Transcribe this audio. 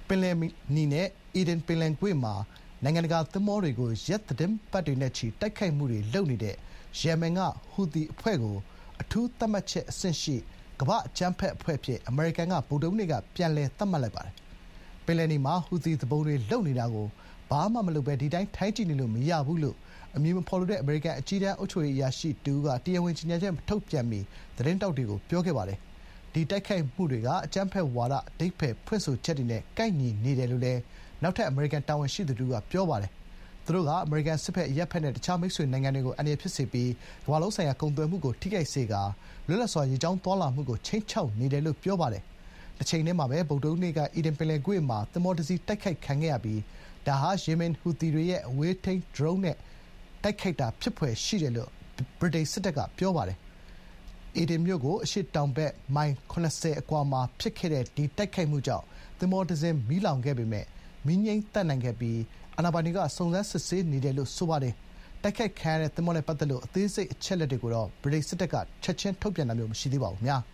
ပင်လယ်နီနဲ့အီဒင်ပင်လယ်ကွေ့မှာနိုင်ငံတကာသင်္ဘောတွေကိုရက်သီတင်းပတ်တွေနဲ့ချီတိုက်ခိုက်မှုတွေလုပ်နေတဲ့ယီမင်ကဟူသီအဖွဲ့ကိုအထူးသတ်မှတ်ချက်အဆင့်ရှိကမ္ဘာ့အကြမ်းဖက်အဖွဲ့အဖြစ်အမေရိကန်ကဗုဒ္ဓဟူးနေ့ကပြန်လည်သတ်မှတ်လိုက်ပါတယ်။ပင်လယ်နီမှာဟူသီသူပုန်တွေလုပ်နေတာကိုဘာမှမလုပ်ဘဲဒီတိုင်းထိုင်ကြည့်နေလို့မရဘူးလို့အမည်မဖော်လိုတဲ့အမေရိကန်အကြီးတန်းအုပ်ချုပ်ရေးအရာရှိတဦးကတရားဝင်ကြေညာချက်ထုတ်ပြန်ပြီးသတင်းထောက်တွေကိုပြောခဲ့ပါတယ်။ဒီတိုက်ခိုက်မှုတွေကအကြမ်းဖက်ဝါဒအဓိပ္ပါယ်ဖွင့်ဆိုချက်တွေနဲ့ကိုက်ညီနေတယ်လို့လည်းနောက်ထပ်အမေရိကန်တာဝန်ရှိသူတဦးကပြောပါတယ်။သူတို့ကအမေရိကန်စစ်ဘက်အရပ်ဘက်နဲ့တခြားမိတ်ဆွေနိုင်ငံတွေကိုအန္တရာယ်ဖြစ်စေပြီးကမ္ဘာလုံးဆိုင်ရာကုန်သွယ်မှုကိုထိခိုက်စေကာလွတ်လပ်စွာရေကြောင်းသွားလာမှုကိုခြိမ်းခြောက်နေတယ်လို့ပြောပါတယ်။တချိန်တည်းမှာပဲဗုဒ္ဓဟူးနေ့ကအီဒင်ပင်လယ်ကွေ့မှာသင်္ဘောတစ်စီးတိုက်ခိုက်ခံခဲ့ရပြီးဒါဟာယီမင်ဟူသီတွေရဲ့အဝေးထိန်းဒရုန်းနဲ့တိုက်ခိုက်တာဖြစ်ဖွယ်ရှိတယ်လို့ဗြိတိန်စစ်တပ်ကပြောပါတယ်။အီဒင်မြို့ကိုအရှေ့တောင်ဘက်မိုင်70အကွာမှာဖြစ်ခဲ့တဲ့ဒီတိုက်ခိုက်မှုကြောင့်သင်္ဘောတစ်စင်းမီးလောင်ခဲ့ပေမဲ့မီးငြိမ်းသတ်နိုင်ခဲ့ပြီးအာဏာပိုင်တွေကစုံစမ်းစစ်ဆေးနေတယ်လို့ဆိုပါတယ်။တိုက်ခိုက်ခံရတဲ့သင်္ဘောနဲ့ပတ်သက်လို့အသေးစိတ်အချက်အလက်တွေကိုတော့ဗြိတိန်စစ်တပ်ကချက်ချင်းထုတ်ပြန်တာမျိုးမရှိသေးပါဘူး။